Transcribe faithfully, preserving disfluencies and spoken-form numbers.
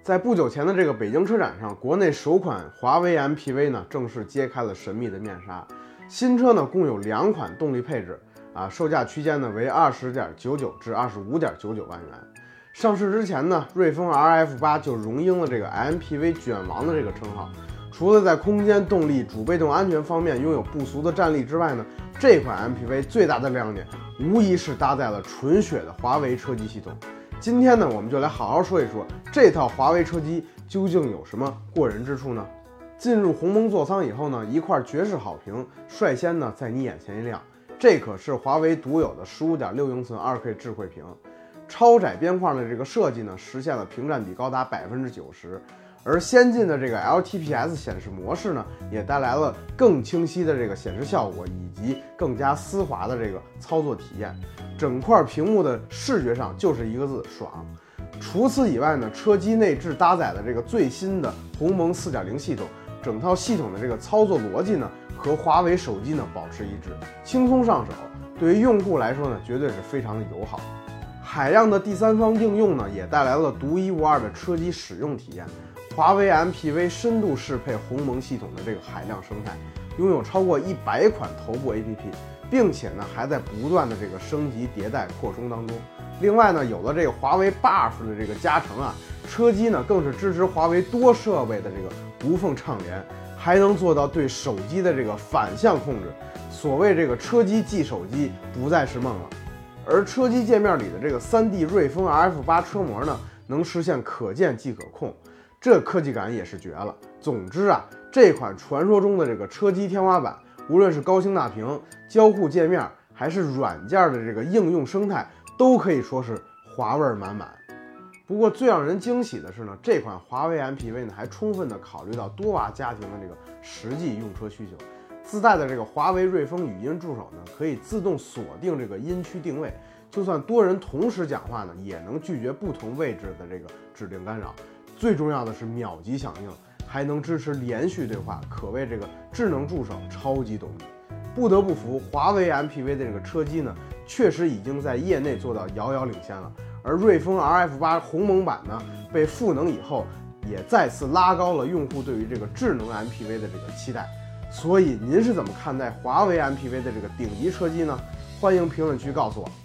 在不久前的这个北京车展上，国内首款华为 M P V 呢正式揭开了神秘的面纱。新车呢共有两款动力配置啊，售价区间呢为二十点九九至二十五点九九万元。上市之前呢，瑞风 R F 八就荣膺了这个 M P V 卷王的这个称号。除了在空间、动力、主被动安全方面拥有不俗的战力之外呢，这款 M P V 最大的亮点无疑是搭载了纯血的华为车机系统。今天呢，我们就来好好说一说这套华为车机究竟有什么过人之处呢？进入鸿蒙座舱以后呢，一块绝世好屏率先呢在你眼前一亮，这可是华为独有的 十五点六英寸 二 K 智慧屏，超窄边框的这个设计呢，实现了屏占比高达 百分之九十。而先进的这个 L T P S 显示模式呢，也带来了更清晰的这个显示效果，以及更加丝滑的这个操作体验。整块屏幕的视觉上就是一个字：爽。除此以外呢，车机内置搭载的这个最新的鸿蒙 四点零 系统，整套系统的这个操作逻辑呢，和华为手机呢保持一致，轻松上手，对于用户来说呢，绝对是非常的友好。海量的第三方应用呢，也带来了独一无二的车机使用体验。华为 M P V 深度适配鸿蒙系统的这个海量生态，拥有超过一百款头部 A P P， 并且呢还在不断的这个升级迭代扩充当中。另外呢，有了这个华为 buff 的这个加成啊，车机呢更是支持华为多设备的这个无缝畅联，还能做到对手机的这个反向控制。所谓这个车机即手机不再是梦了。而车机界面里的这个 三 D 瑞风 R F 八 车模呢，能实现可见即可控。这科技感也是绝了。总之啊，这款传说中的这个车机天花板，无论是高清大屏、交互界面，还是软件的这个应用生态，都可以说是华味满满。不过最让人惊喜的是呢，这款华为 M P V 呢还充分的考虑到多娃家庭的这个实际用车需求。自带的这个华为瑞风语音助手呢，可以自动锁定这个音区定位，就算多人同时讲话呢，也能拒绝不同位置的这个指令干扰。最重要的是秒级响应，还能支持连续对话，可谓这个智能助手超级懂你。不得不服，华为 M P V 的这个车机呢，确实已经在业内做到遥遥领先了。而瑞风 R F 八 鸿蒙版呢，被赋能以后，也再次拉高了用户对于这个智能 M P V 的这个期待。所以您是怎么看待华为 M P V 的这个顶级车机呢？欢迎评论区告诉我。